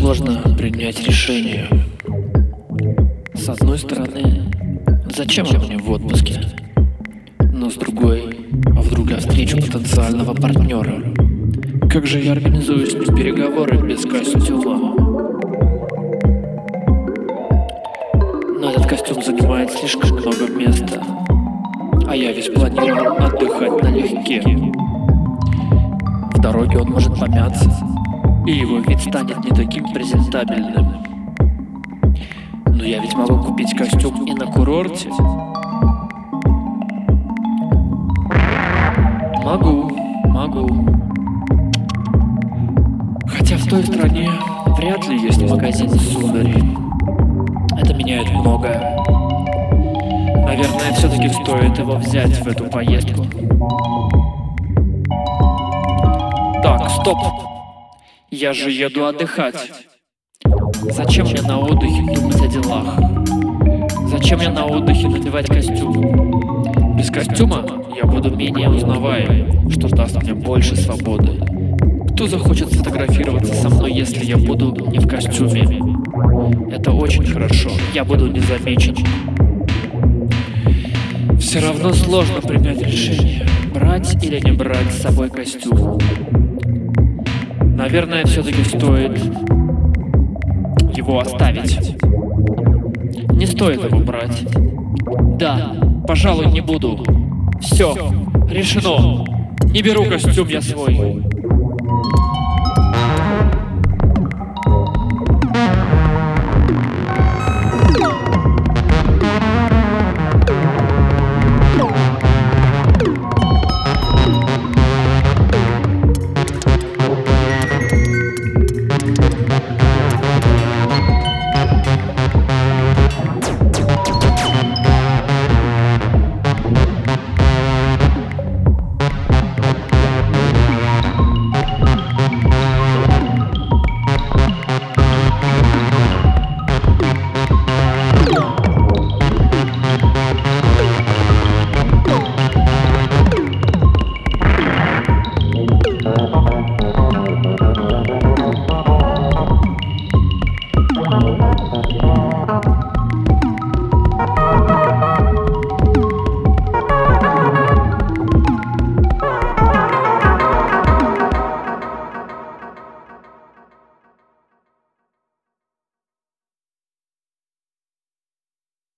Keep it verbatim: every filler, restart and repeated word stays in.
сложно принять решение. С одной стороны, зачем он мне в отпуске? Но с другой, а вдруг я встречу потенциального партнера? Как же я организую с ним переговоры без костюма? Но этот костюм занимает слишком много места, а я весь планировал отдыхать налегке. В дороге он может помяться, и его вид станет не таким презентабельным. Но я ведь могу купить костюм и на курорте. Могу, могу. Хотя в той стране вряд ли есть магазин сударей. Это меняет многое. Наверное, все-таки стоит его взять в эту поездку. Так, стоп. Я же еду отдыхать. Зачем мне на отдыхе думать о делах? Зачем мне на отдыхе надевать костюм? Без костюма я буду менее узнаваем, что даст мне больше свободы. Кто захочет сфотографироваться со мной, если я буду не в костюме? Это очень хорошо, я буду незамечен. Все равно сложно принять решение, брать или не брать с собой костюм. Наверное, все-таки стоит его оставить. Не стоит его брать. Да, пожалуй, не буду. Все, решено. Не беру костюм я свой.